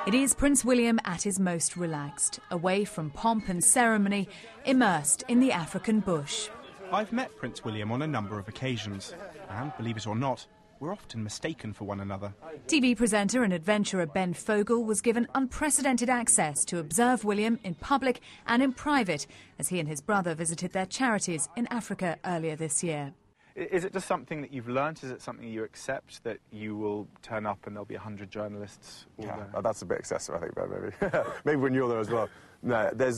It is Prince William at his most relaxed, away from pomp and ceremony, immersed in the African bush. I've met Prince William on a number of occasions, and believe it or not, we're often mistaken for one another. TV presenter and adventurer Ben Fogle was given unprecedented access to observe William in public and in private as he and his brother visited their charities in Africa earlier this year. Is it just something that you've learnt? Is it something you accept, that you will turn up and there'll be 100 journalists all there? That's a bit excessive, I think, Ben, maybe. Maybe when you're there as well. No, there's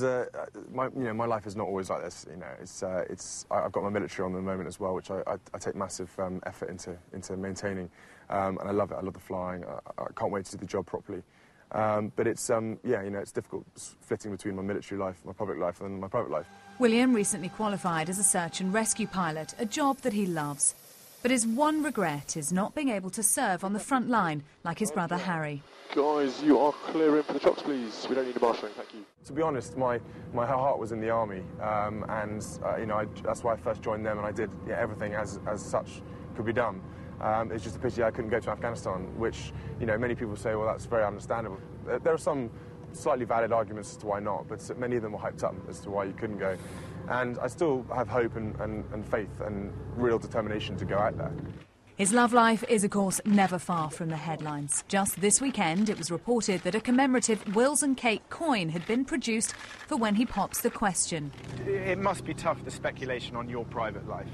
my life is not always like this. You know, I've got my military on at the moment as well, which I take massive effort into maintaining, and I love it. I love the flying. I can't wait to do the job properly. But it's it's difficult flitting between my military life, my public life, and my private life. William recently qualified as a search and rescue pilot, a job that he loves. But his one regret is not being able to serve on the front line like his brother Harry. Guys, you are clear in for the trucks, please. We don't need a marshalling, thank you. To be honest, my heart was in the army, and that's why I first joined them, and I did everything as such could be done. It's just a pity I couldn't go to Afghanistan, which many people say, well, that's very understandable. There are some slightly valid arguments as to why not, but many of them were hyped up as to why you couldn't go. And I still have hope and faith and real determination to go out there. His love life is, of course, never far from the headlines. Just this weekend, it was reported that a commemorative Wills and Kate coin had been produced for when he pops the question. It must be tough, the speculation on your private life.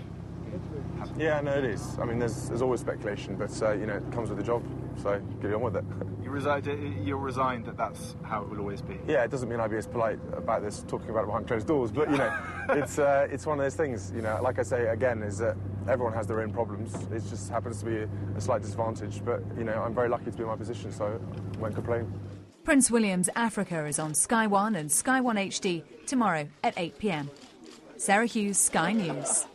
Yeah, no, it is. I mean, there's always speculation, but, it comes with the job, so get on with it. You're resigned that that's how it will always be? Yeah, it doesn't mean I'd be as polite about this, talking about it behind closed doors, but, it's one of those things, like I say, again, is that everyone has their own problems. It just happens to be a slight disadvantage, but, I'm very lucky to be in my position, so I won't complain. Prince William's Africa is on Sky One and Sky One HD tomorrow at 8 p.m. Sarah Hughes, Sky News.